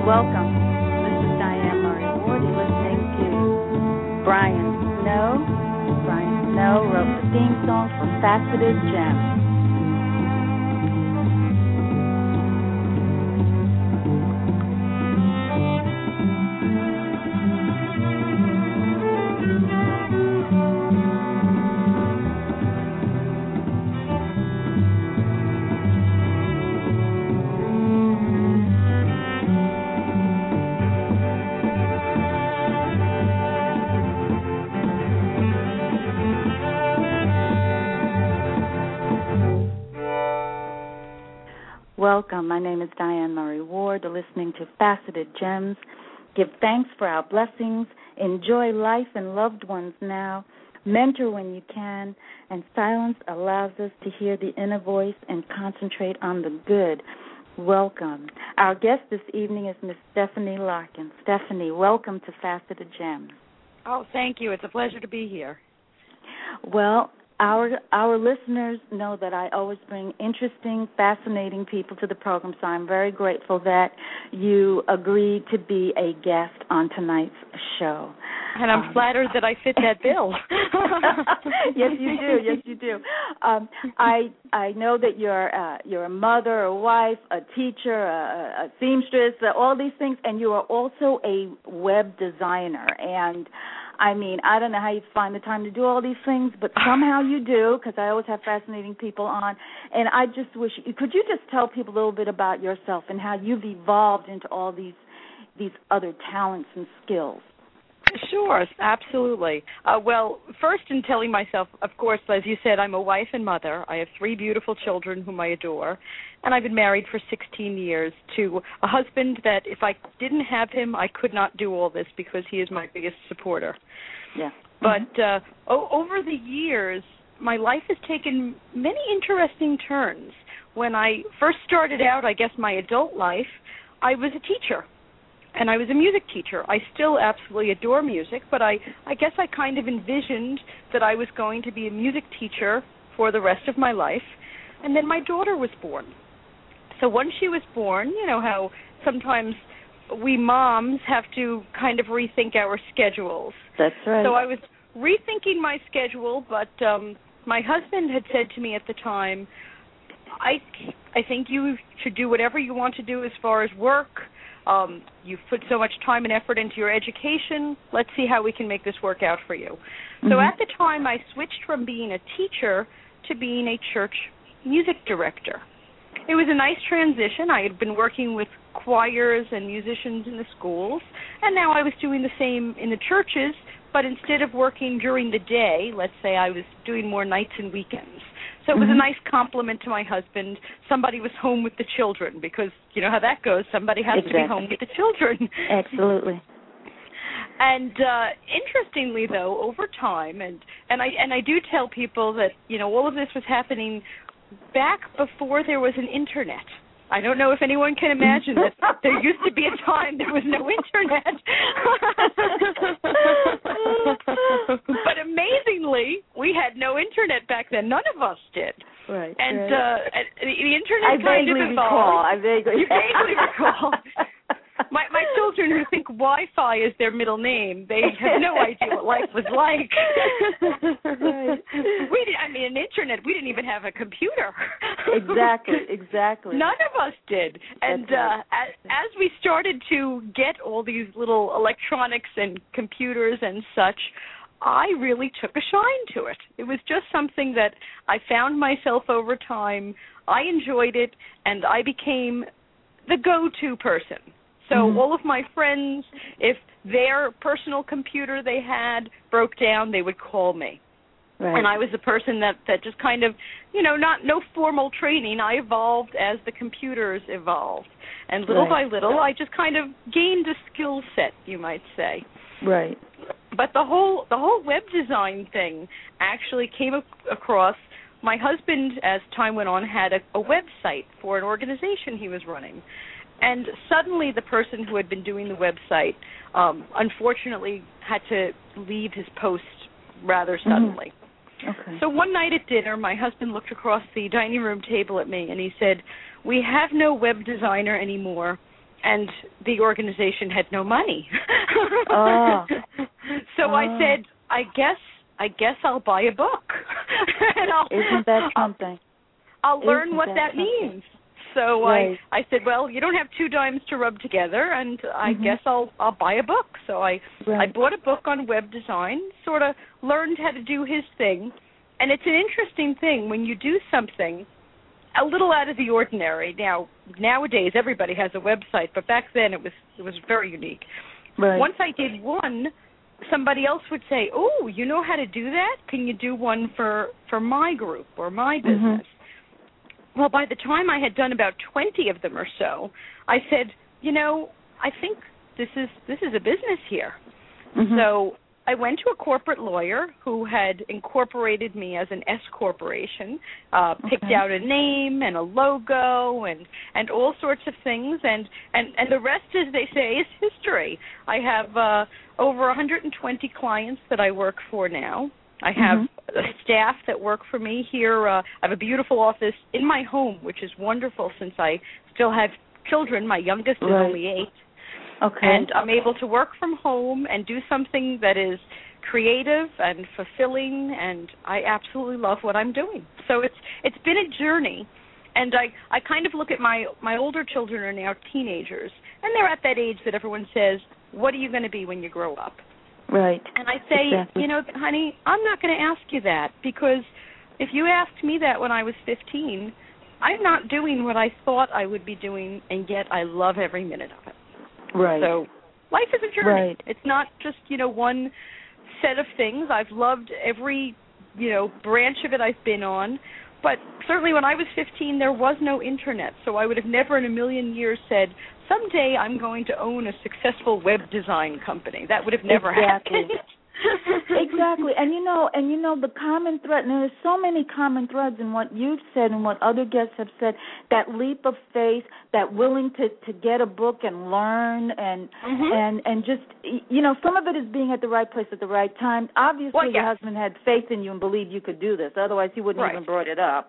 Welcome. This is Diane Murray Ward. You're listening to Brian Snow. Brian Snow wrote the theme song for Faceted Gems. Welcome. My name is Diane Murray Ward. You're listening to Faceted Gems. Give thanks for our blessings. Enjoy life and loved ones now. Mentor when you can. And silence allows us to hear the inner voice and concentrate on the good. Welcome. Our guest this evening is Miss Stephanie Larkin. Stephanie, welcome to Faceted Gems. Oh, thank you. It's a pleasure to be here. Well, Our listeners know that I always bring interesting, fascinating people to the program, so I'm very grateful that you agreed to be a guest on tonight's show. And I'm flattered that I fit that bill. Yes, you do. Yes, you do. I know that you're a mother, a wife, a teacher, a seamstress, all these things, and you are also a web designer. And I mean, I don't know how you find the time to do all these things, but somehow you do, because I always have fascinating people on. And I just wish, could you just tell people a little bit about yourself and how you've evolved into all these other talents and skills? Sure, absolutely. Well, first in telling myself, of course, as you said, I'm a wife and mother. I have 3 beautiful children whom I adore, and I've been married for 16 years to a husband that if I didn't have him, I could not do all this because he is my biggest supporter. Yeah. But over the years, my life has taken many interesting turns. When I first started out, I guess my adult life, I was a teacher. And I was a music teacher. I still absolutely adore music, but I guess I kind of envisioned that I was going to be a music teacher for the rest of my life. And then my daughter was born. So once she was born, you know how sometimes we moms have to kind of rethink our schedules. That's right. So I was rethinking my schedule, but my husband had said to me at the time, I think you should do whatever you want to do as far as work. You've put so much time and effort into your education. Let's see how we can make this work out for you. Mm-hmm. So at the time, I switched from being a teacher to being a church music director. It was a nice transition. I had been working with choirs and musicians in the schools, and now I was doing the same in the churches, but instead of working during the day, let's say I was doing more nights and weekends. So it was a nice compliment to my husband. Somebody was home with the children because you know how that goes. Somebody has to be home with the children. Absolutely. And interestingly, though, over time, and I do tell people that you know all of this was happening back before there was an internet. I don't know if anyone can imagine that there used to be a time there was no internet. But amazingly, we had no internet back then. None of us did. Right. And right. The internet kind of evolved. I vaguely recall. My children who think Wi-Fi is their middle name, they have no idea what life was like. Right. An internet, we didn't even have a computer. Exactly. None of us did. And right. as we started to get all these little electronics and computers and such, I really took a shine to it. It was just something that I found myself over time. I enjoyed it, and I became the go-to person. So all of my friends, if their personal computer they had broke down, they would call me. Right. And I was the person that just kind of, you know, no formal training. I evolved as the computers evolved. And little by little, I just kind of gained a skill set, you might say. Right. But the whole web design thing actually came across. My husband, as time went on, had a website for an organization he was running. And suddenly the person who had been doing the website unfortunately had to leave his post rather suddenly. Okay. So one night at dinner, my husband looked across the dining room table at me and he said, "We have no web designer anymore, and the organization had no money. So I said, I guess I'll buy a book. And Isn't that something? I'll learn what that means. So I said, well, you don't have two dimes to rub together, and I guess I'll buy a book. So I bought a book on web design, sort of learned how to do his thing. And it's an interesting thing when you do something a little out of the ordinary. Nowadays everybody has a website, but back then it was very unique. Right. Once I did one, somebody else would say, "Oh, you know how to do that? Can you do one for my group or my business?" Well, by the time I had done about 20 of them or so, I said, I think this is a business here. So I went to a corporate lawyer who had incorporated me as an S corporation, picked out a name and a logo and all sorts of things, and the rest, as they say, is history. I have over 120 clients that I work for now. I have a staff that work for me here. I have a beautiful office in my home, which is wonderful since I still have children. My youngest is only 8. Okay. And I'm able to work from home and do something that is creative and fulfilling, and I absolutely love what I'm doing. So it's been a journey, and I kind of look at my older children are now teenagers, and they're at that age that everyone says, what are you going to be when you grow up? Right. And I say, honey, I'm not going to ask you that, because if you asked me that when I was 15, I'm not doing what I thought I would be doing, and yet I love every minute of it. Right. So life is a journey. Right. It's not just, one set of things. I've loved every, branch of it I've been on. But certainly when I was 15, there was no internet, so I would have never in a million years said, someday I'm going to own a successful web design company. That would have never happened. Exactly. And the common thread, and there's so many common threads in what you've said and what other guests have said, that leap of faith, that willing to get a book and learn and just, some of it is being at the right place at the right time. Obviously, your husband had faith in you and believed you could do this. Otherwise, he wouldn't even brought it up.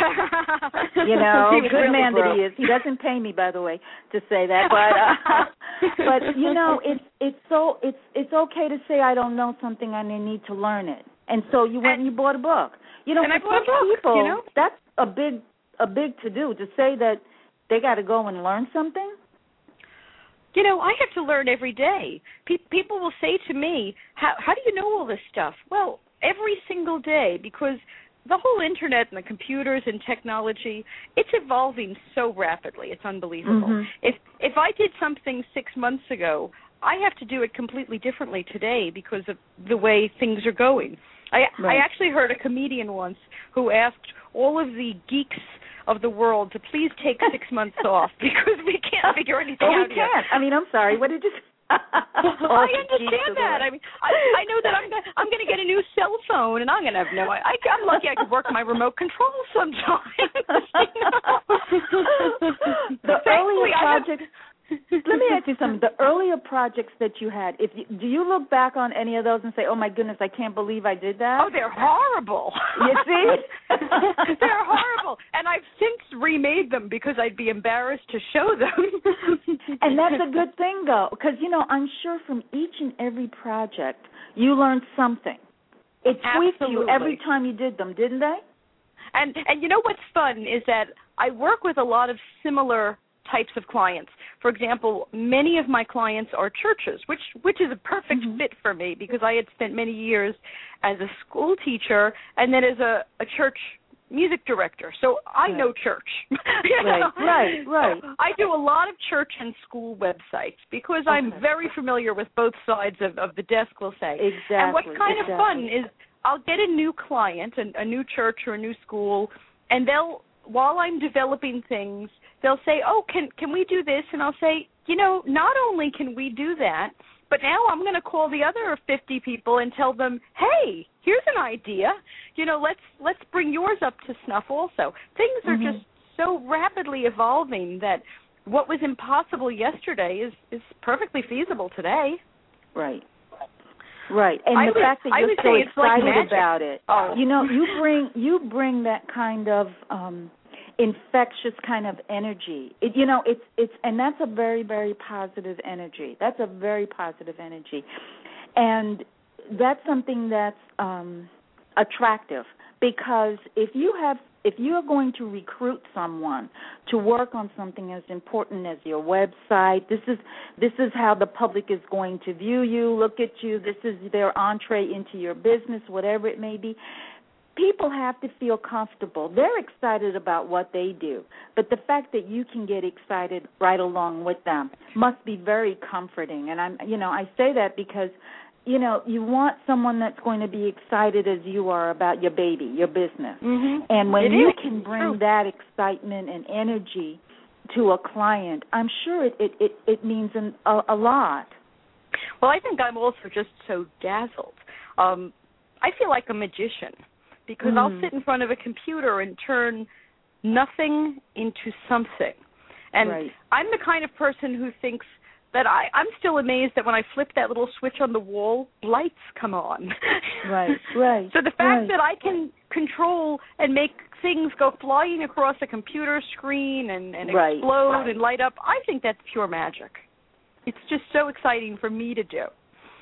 Good really man broke. That he is. He doesn't pay me, by the way, to say that. But it's okay to say I don't know something and I need to learn it. And so you went and you bought a book. And I bought a book. People, that's a big to do, to say that they got to go and learn something. I have to learn every day. People will say to me, how do you know all this stuff? Well, every single day, because the whole internet and the computers and technology, it's evolving so rapidly. It's unbelievable. If I did something 6 months ago, I have to do it completely differently today because of the way things are going. I actually heard a comedian once who asked all of the geeks of the world to please take 6 months off because we can't figure anything out yet. We can't. I mean, I'm sorry. What did you say? I understand that. I mean, I know that I'm going to get a new cell phone, and I'm going to have I'm lucky I could work my remote control sometimes. The earlier projects. Let me ask you something. The earlier projects that you had, do you look back on any of those and say, "Oh my goodness, I can't believe I did that"? Oh, they're horrible. You see? They're horrible, and I've since remade them because I'd be embarrassed to show them. And that's a good thing, though, because I'm sure from each and every project you learned something. It tweaked you every time you did them, didn't they? And what's fun is that I work with a lot of similar types of clients. For example, many of my clients are churches, which is a perfect fit for me because I had spent many years as a school teacher and then as a church music director. So I know church. Right. So I do a lot of church and school websites because I'm very familiar with both sides of the desk, we'll say. Exactly. And what's kind of fun is I'll get a new client, a new church or a new school, and while I'm developing things, they'll say, "Oh, can we do this?" And I'll say, not only can we do that, but now I'm going to call the other 50 people and tell them, "Hey, here's an idea. Let's bring yours up to snuff also." Things are just so rapidly evolving that what was impossible yesterday is perfectly feasible today. Right. Right, and the fact that you're so excited about it, Oh. you bring that kind of infectious kind of energy. It's and that's a very, very positive energy. That's a very positive energy. And that's something that's attractive, because if you are going to recruit someone to work on something as important as your website, this is how the public is going to view you, look at you, this is their entree into your business, whatever it may be. People have to feel comfortable. They're excited about what they do, but the fact that you can get excited right along with them must be very comforting. And I say that because you want someone that's going to be excited as you are about your baby, your business. Mm-hmm. And when you can bring that excitement and energy to a client, I'm sure it means a lot. Well, I think I'm also just so dazzled. I feel like a magician, because I'll sit in front of a computer and turn nothing into something. And I'm the kind of person who thinks that I'm still amazed that when I flip that little switch on the wall, lights come on. Right. So the fact that I can control and make things go flying across a computer screen and explode and light up, I think that's pure magic. It's just so exciting for me to do.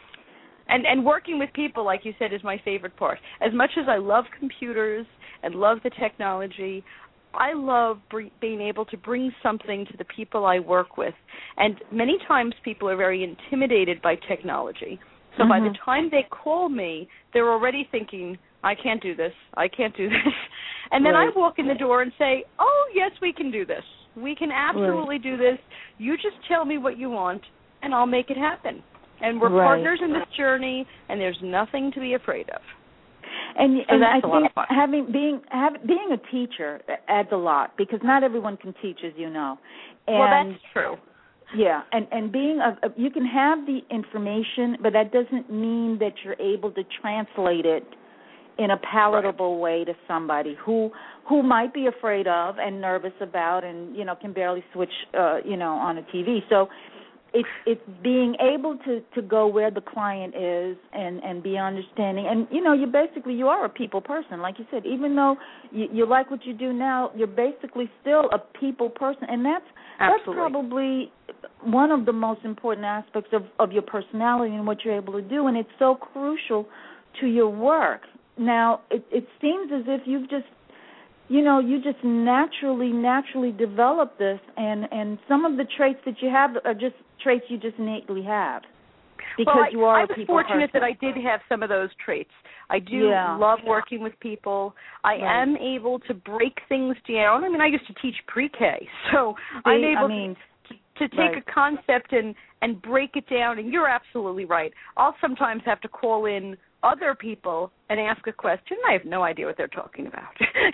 And working with people, like you said, is my favorite part. As much as I love computers and love the technology, I love being able to bring something to the people I work with. And many times people are very intimidated by technology. So by the time they call me, they're already thinking, I can't do this, I can't do this. And then I walk in the door and say, oh, yes, we can do this. We can absolutely do this. You just tell me what you want, and I'll make it happen. And we're partners in this journey, and there's nothing to be afraid of. And I think being a teacher adds a lot, because not everyone can teach, as you know. And, well, that's true. Yeah, and being you can have the information, but that doesn't mean that you're able to translate it in a palatable way to somebody who might be afraid of and nervous about, and can barely switch on a TV. So it's being able to go where the client is and be understanding. And you are a people person, like you said. Even though you like what you do now, you're basically still a people person, and that's probably one of the most important aspects of your personality and what you're able to do, and it's so crucial to your work. Now, it seems as if you've just you just naturally develop this, and some of the traits that you have are just traits you just innately have, because you are a people person. I was fortunate that I did have some of those traits. I do love working with people. I am able to break things down. I mean, I used to teach pre-K, so I'm able to take a concept and break it down, and you're absolutely right. I'll sometimes have to call in other people and ask a question. I have no idea what they're talking about.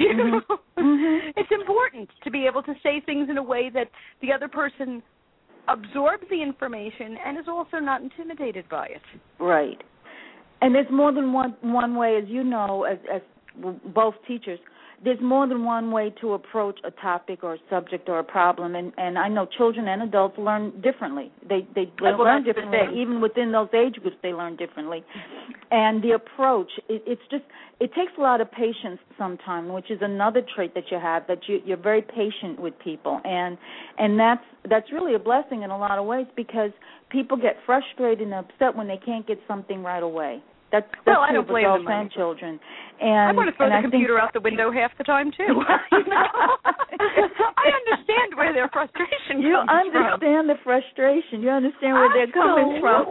It's important to be able to say things in a way that the other person absorbs the information and is also not intimidated by it. Right. And there's more than one way, as you know, as both teachers, there's more than one way to approach a topic or a subject or a problem, and I know children and adults learn differently. They learn differently. Even within those age groups, they learn differently. And the approach, it takes a lot of patience sometimes, which is another trait that you have, that you're very patient with people, and that's really a blessing in a lot of ways, because people get frustrated and upset when they can't get something right away. That's I don't blame adults and children. And I want to throw the computer out the window half the time, too. I understand where their frustration comes from. You understand the frustration. You understand where they're coming from.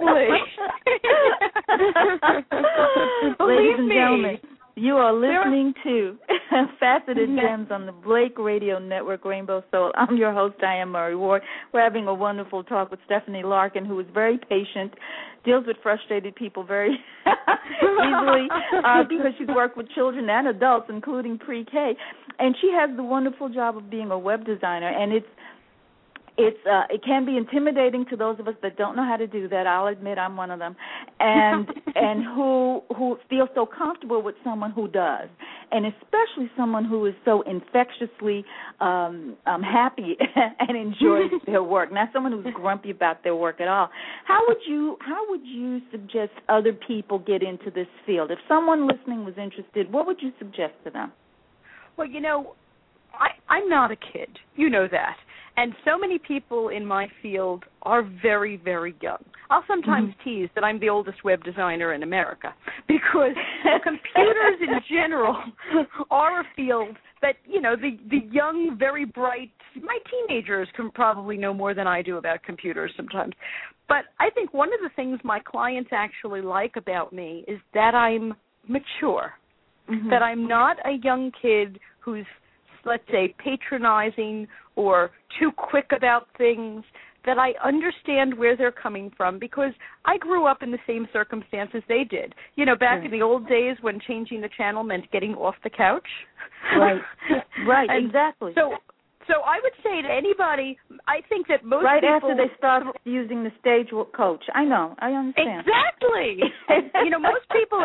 Ladies and gentlemen, you are listening to Faceted Gems on the Blake Radio Network, Rainbow Soul. I'm your host, Diane Murray Ward. We're having a wonderful talk with Stephanie Larkin, who is very patient, deals with frustrated people very easily, because she's worked with children and adults, including pre-K. And she has the wonderful job of being a web designer, and it can be intimidating to those of us that don't know how to do that. I'll admit I'm one of them, and who feel so comfortable with someone who does, and especially someone who is so infectiously happy and enjoys their work, not someone who's grumpy about their work at all. How would you suggest other people get into this field? If someone listening was interested, what would you suggest to them? Well, I'm not a kid. You know that. And so many people in my field are very, very young. I'll sometimes tease that I'm the oldest web designer in America because computers in general are a field that, you know, the young, very bright, my teenagers can probably know more than I do about computers sometimes. But I think one of the things my clients actually like about me is that I'm mature, that I'm not a young kid who's, let's say, patronizing or too quick about things, that I understand where they're coming from because I grew up in the same circumstances they did. You know, back in the old days when changing the channel meant getting off the couch. Right, right, exactly. So I would say to anybody, I think that most right people... after they start using the stage coach. I know, I understand. Exactly. You know, most people,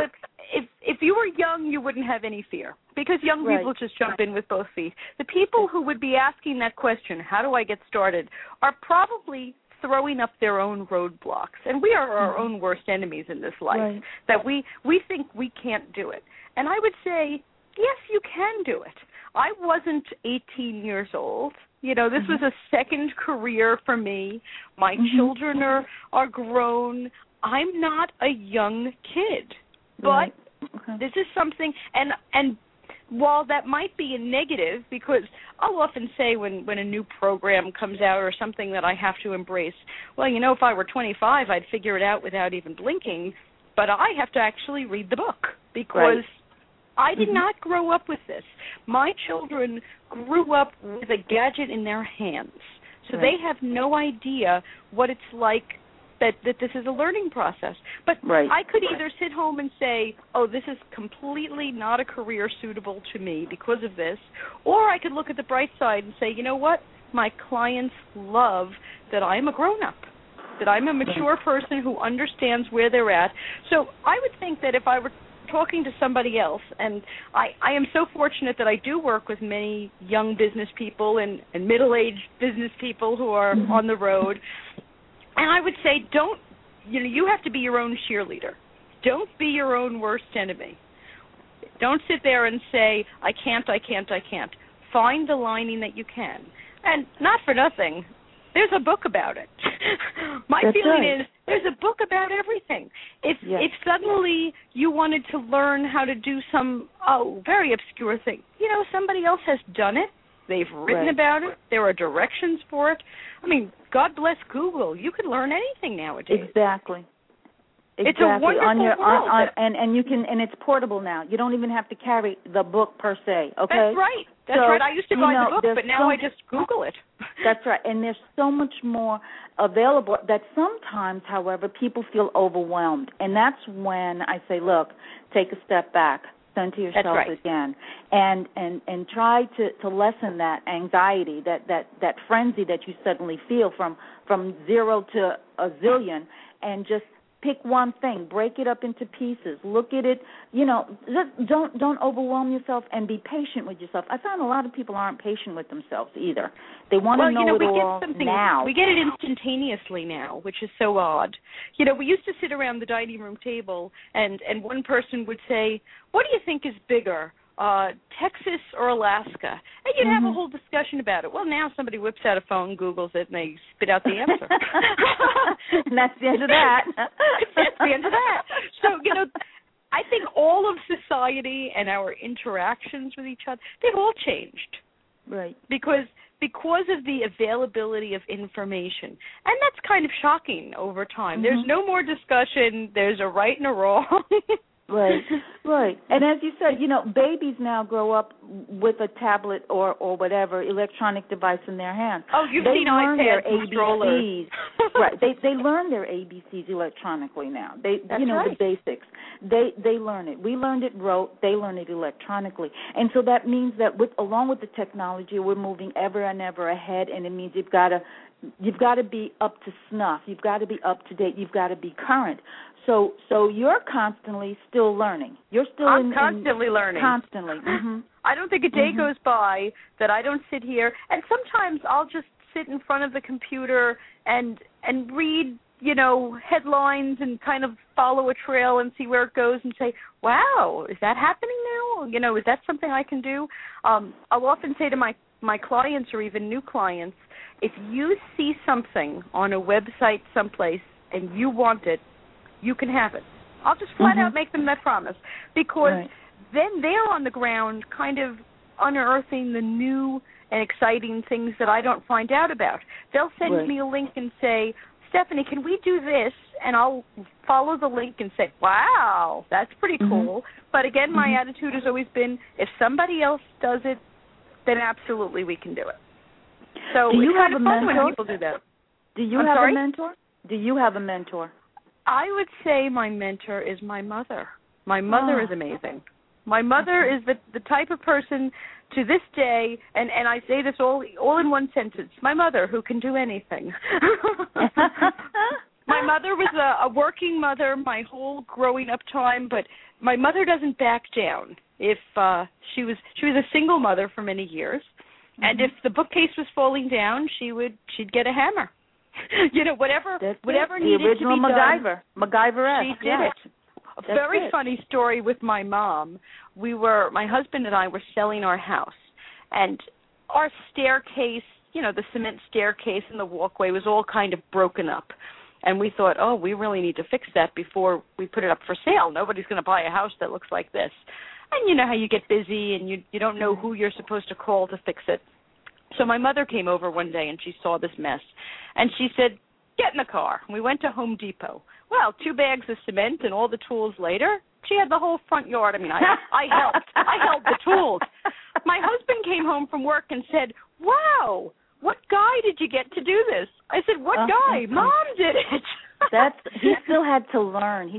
if you were young, you wouldn't have any fear because young people just jump in with both feet. The people who would be asking that question, how do I get started, are probably throwing up their own roadblocks. And we are our own worst enemies in this life, that we think we can't do it. And I would say, yes, you can do it. I wasn't 18 years old. You know, this was a second career for me. My children are grown. I'm not a young kid. But this is something, and while that might be a negative, because I'll often say when a new program comes out or something that I have to embrace, well, you know, if I were 25, I'd figure it out without even blinking, but I have to actually read the book because I did not grow up with this. My children grew up with a gadget in their hands, so they have no idea what it's like that this is a learning process. But I could either sit home and say, oh, this is completely not a career suitable to me because of this, or I could look at the bright side and say, you know what, my clients love that I'm a grown-up, that I'm a mature person who understands where they're at. So I would think that if I were talking to somebody else, and I am so fortunate that I do work with many young business people and middle-aged business people who are on the road, and I would say you have to be your own cheerleader. Don't be your own worst enemy. Don't sit there and say, I can't. Find the lining that you can. And not for nothing, there's a book about it. My feeling is there's a book about everything. If suddenly you wanted to learn how to do some very obscure thing, you know, somebody else has done it. They've written about it. There are directions for it. I mean, God bless Google. You can learn anything nowadays. Exactly. It's a wonderful world. And you can, and it's portable now. You don't even have to carry the book per se. Okay. That's right. That's right. I used to buy the book, but now I just Google it. That's right. And there's so much more available that sometimes, however, people feel overwhelmed. And that's when I say, look, take a step back. Center yourself again, and try to lessen that anxiety, that frenzy that you suddenly feel from 0 to a zillion, and just pick one thing, break it up into pieces, look at it. You know, just don't overwhelm yourself, and be patient with yourself. I find a lot of people aren't patient with themselves either. They want to know it all now. We get it instantaneously now, which is so odd. You know, we used to sit around the dining room table, and one person would say, what do you think is bigger, Texas or Alaska? And you'd have a whole discussion about it. Well, now somebody whips out a phone, Googles it, and they spit out the answer. And that's the end of that. That's the end of that. So, you know, I think all of society and our interactions with each other, they've all changed. Right. Because of the availability of information. And that's kind of shocking over time. There's no more discussion. There's a right and a wrong. Right. And as you said, you know, babies now grow up with a tablet or whatever electronic device in their hand. Oh, you've seen iPads and ABCs. Right. They learn their ABCs electronically now. The basics. They learn it. We learned it rote. They learn it electronically. And so that means that along with the technology, we're moving ever and ever ahead, and it means you've got to be up to snuff. You've got to be up to date. You've got to be current. So you're constantly still learning. I'm constantly learning. Constantly. I don't think a day goes by that I don't sit here, and sometimes I'll just sit in front of the computer and read, you know, headlines and kind of follow a trail and see where it goes and say, wow, is that happening now? You know, is that something I can do? I'll often say to my my clients or even new clients, if you see something on a website someplace and you want it, you can have it. I'll just flat out make them that promise, because then they're on the ground kind of unearthing the new and exciting things that I don't find out about. They'll send me a link and say, Stephanie, can we do this? And I'll follow the link and say, wow, that's pretty cool. But again, my attitude has always been, if somebody else does it, then absolutely we can do it. So do you have a mentor? When people do that. Do you have a mentor? Do you have a mentor? I would say my mentor is my mother. My mother is amazing. My mother is the type of person to this day, and I say this all in one sentence, my mother who can do anything. My mother was a working mother my whole growing up time, but my mother doesn't back down. If she was a single mother for many years, and if the bookcase was falling down, she'd get a hammer. Whatever needed to be done. MacGyver-esque. She did it. A very funny story with my mom. My husband and I were selling our house, and our staircase, the cement staircase and the walkway was all kind of broken up. And we thought, we really need to fix that before we put it up for sale. Nobody's going to buy a house that looks like this. And you know how you get busy and you don't know who you're supposed to call to fix it. So my mother came over one day and she saw this mess. And she said, get in the car. We went to Home Depot. Well, 2 bags of cement and all the tools later, she had the whole front yard. I helped. I held the tools. My husband came home from work and said, wow, what guy did you get to do this? I said, what guy? Mom did it. He still had to learn.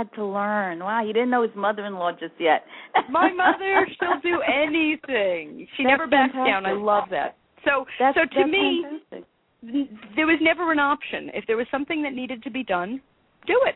Wow, he didn't know his mother-in-law just yet. My mother, she'll do anything. She never backs down. I love that. So to me, there was never an option. If there was something that needed to be done, do it.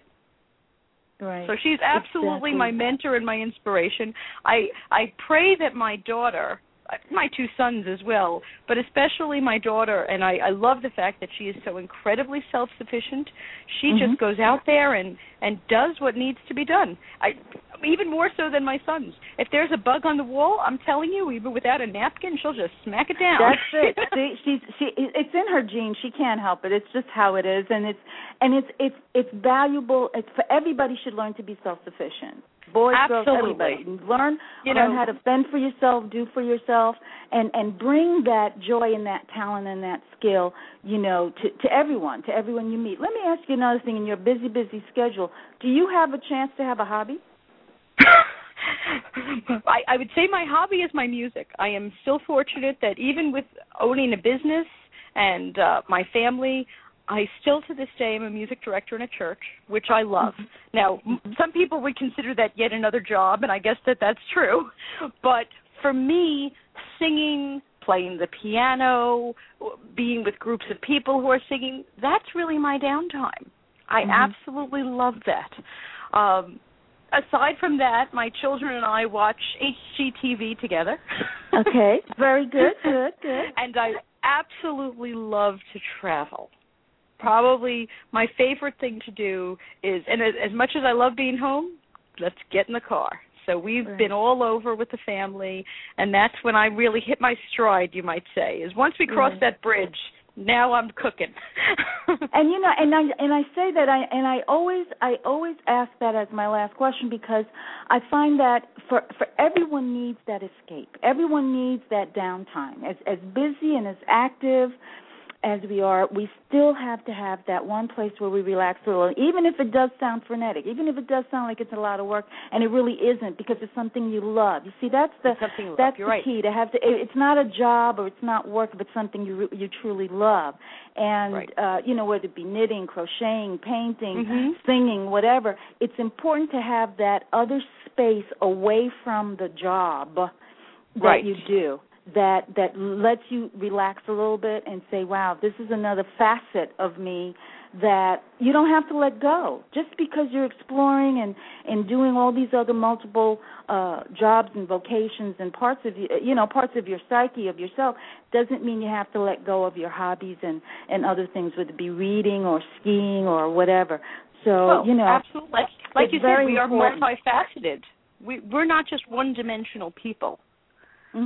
Right. So she's absolutely my mentor and my inspiration. I pray that my daughter, my 2 sons as well, but especially my daughter, and I love the fact that she is so incredibly self-sufficient. She just goes out there and does what needs to be done. Even more so than my sons. If there's a bug on the wall, I'm telling you, even without a napkin, she'll just smack it down. That's it. See, it's in her genes. She can't help it. It's just how it is, and it's valuable. It's for everybody should learn to be self-sufficient. Boys, girls, everybody. Learn how to fend for yourself, do for yourself, and bring that joy and that talent and that skill, to everyone you meet. Let me ask you another thing. In your busy schedule, do you have a chance to have a hobby? I would say my hobby is my music. I am still fortunate that even with owning a business and my family, I still to this day am a music director in a church, which I love. Now, some people would consider that yet another job, and I guess that's true. But for me, singing, playing the piano, being with groups of people who are singing, that's really my downtime. I absolutely love that. Aside from that, my children and I watch HGTV together. Okay, very good. And I absolutely love to travel. Probably my favorite thing to do is, and as much as I love being home, let's get in the car. So we've been all over with the family, and that's when I really hit my stride, you might say, is once we cross that bridge, now I'm cooking. And I say that I always ask that as my last question, because I find that for everyone needs that escape. Everyone needs that downtime. As busy and as active as we are, we still have to have that one place where we relax a little, even if it does sound frenetic, even if it does sound like it's a lot of work, and it really isn't, because it's something you love. You see, that's the key, to have it's not a job or it's not work, but something you truly love. And whether it be knitting, crocheting, painting, singing, whatever, it's important to have that other space away from the job that you do. That lets you relax a little bit and say, wow, this is another facet of me that you don't have to let go. Just because you're exploring and doing all these other multiple jobs and vocations and parts of parts of your psyche, of yourself, doesn't mean you have to let go of your hobbies and other things, whether it be reading or skiing or whatever. So, absolutely. Like you said, we are multifaceted. We're not just one-dimensional people.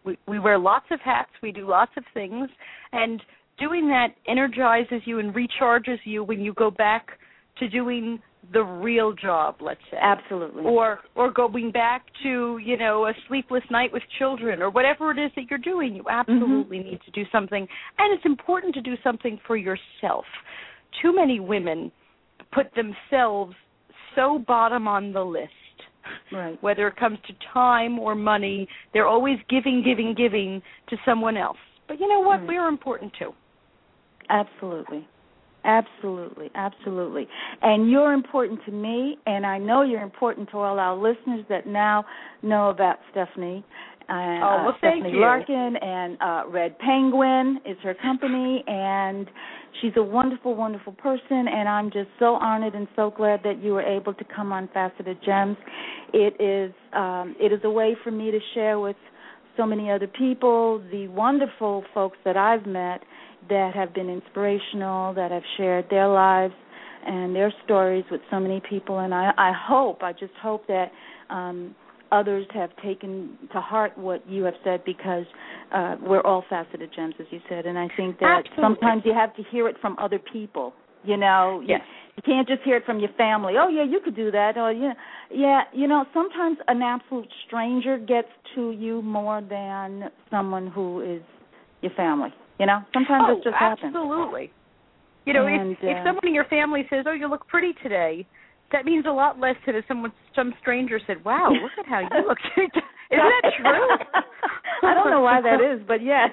We wear lots of hats. We do lots of things, and doing that energizes you and recharges you when you go back to doing the real job, let's say. Absolutely. Or going back to, a sleepless night with children or whatever it is that you're doing. You absolutely need to do something. And it's important to do something for yourself. Too many women put themselves so bottom on the list. Right. Whether it comes to time or money, they're always giving to someone else. But you know what? Right. We're important too. Absolutely. Absolutely. Absolutely. And you're important to me, and I know you're important to all our listeners that now know about Stephanie. Thank Stephanie you. Larkin, and Red Penguin is her company, and she's a wonderful, wonderful person, and I'm just so honored and so glad that you were able to come on Faceted Gems. It is a way for me to share with so many other people the wonderful folks that I've met that have been inspirational, that have shared their lives and their stories with so many people, and I just hope that others have taken to heart what you have said, because we're all faceted gems, as you said, and I think that sometimes you have to hear it from other people. Yes. You can't just hear it from your family. Oh, yeah, you could do that. Or, sometimes an absolute stranger gets to you more than someone who is your family. Sometimes it just happens. Absolutely. If someone in your family says, "Oh, you look pretty today," that means a lot less than if some stranger said, "Wow, look at how you look." Isn't that true? I don't know why that is, but yes.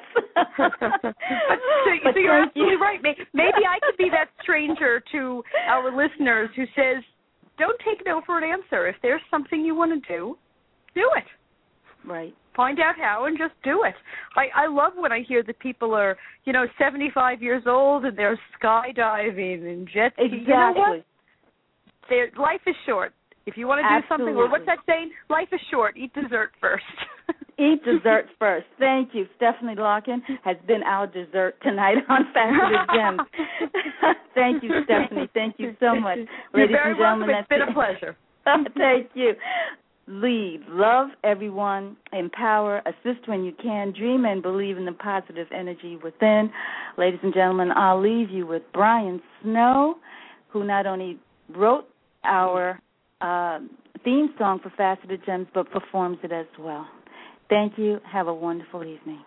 So you're absolutely right. Maybe I could be that stranger to our listeners who says, "Don't take no for an answer. If there's something you want to do it." Right. Find out how and just do it. I love when I hear that people are, 75 years old and they're skydiving and jet skiing. Exactly. Life is short. If you want to do something, or what's that saying? Life is short. Eat dessert first. Eat dessert first. Thank you. Stephanie Larkin has been our dessert tonight on Faceted Gems. Thank you, Stephanie. Thank you so much. You're very welcome. It's been a pleasure. Thank you. Lead, love everyone, empower, assist when you can, dream and believe in the positive energy within. Ladies and gentlemen, I'll leave you with Brian Snow, who not only wrote our theme song for Faceted Gems, but performs it as well. Thank you. Have a wonderful evening.